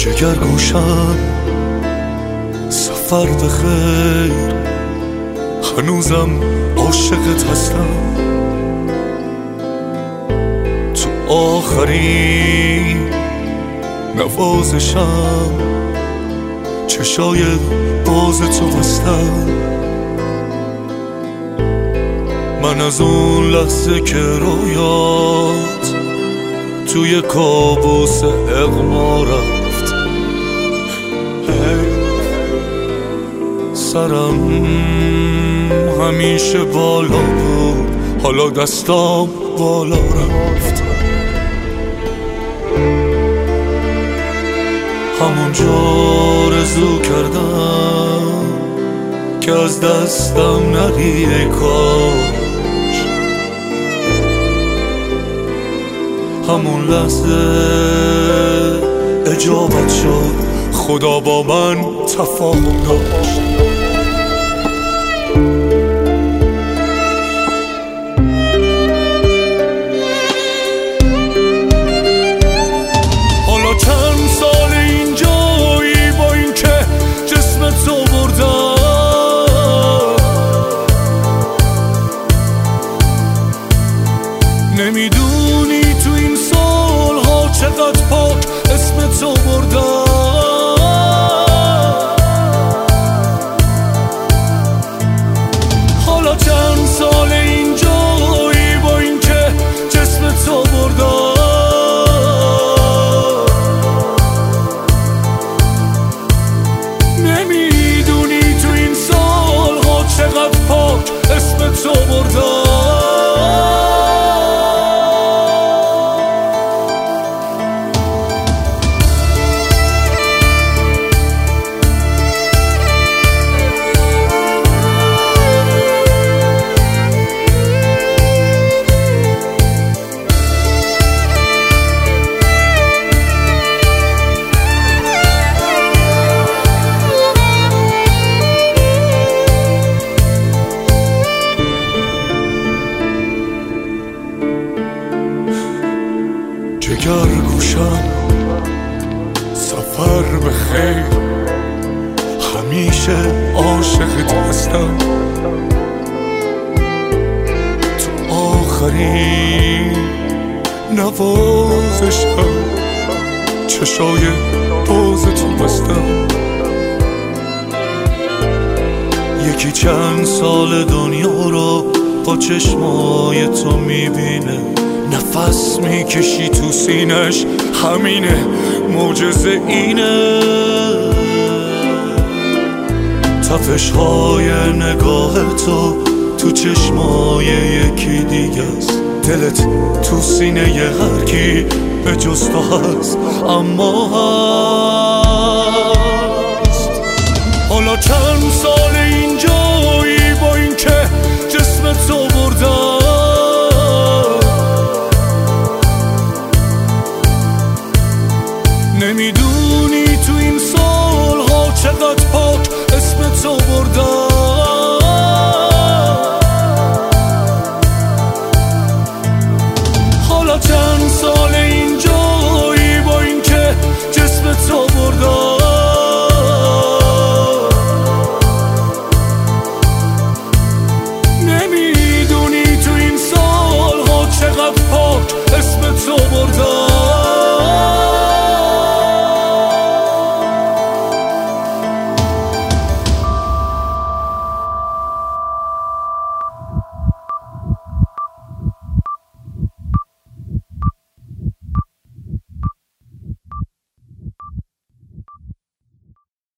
جگر گوشم سفر بخیر، هنوزم عاشقت هستم. تو آخرین نوازشم چشای باز تو بستم. من از اون لحظه که رویات توی کابوس اغما رفت، سرم همیشه بالا بود، حالا دستام بالا رفت. همونجا رزو کردم که از دستم نری ای کاش. همون لحظه اجابت شد، خدا با من تفاهم داشت. حالا چند سال اینجایی با این که جسمت رو بردم، نمیدونی تو این سالها چقدر پاک اسمت رو بردم. حالا چند سال اینجایی با این که جسمت رو بردم، نمیدونی تو این سالها چقدر پاک اسمت رو بردم. جگر گوشم سفر بخیر، همیشه عاشقت هستم. تو آخرین نوازشم چشای باز تو بستم. یکی چند سال دنیا رو با چشمای تو میبینه، نفس میکشی تو سینش، همینه معجزه اینه. تپش های نگاه تو چشمای یکی دیگه است. دلت تو سینه هر کی به جز تو هست، اما هست. حالا چند سال اینجایی با این که جسمت رو بردم، نمیدونی تو این سالها چقدر پاک اسمت رو بردم.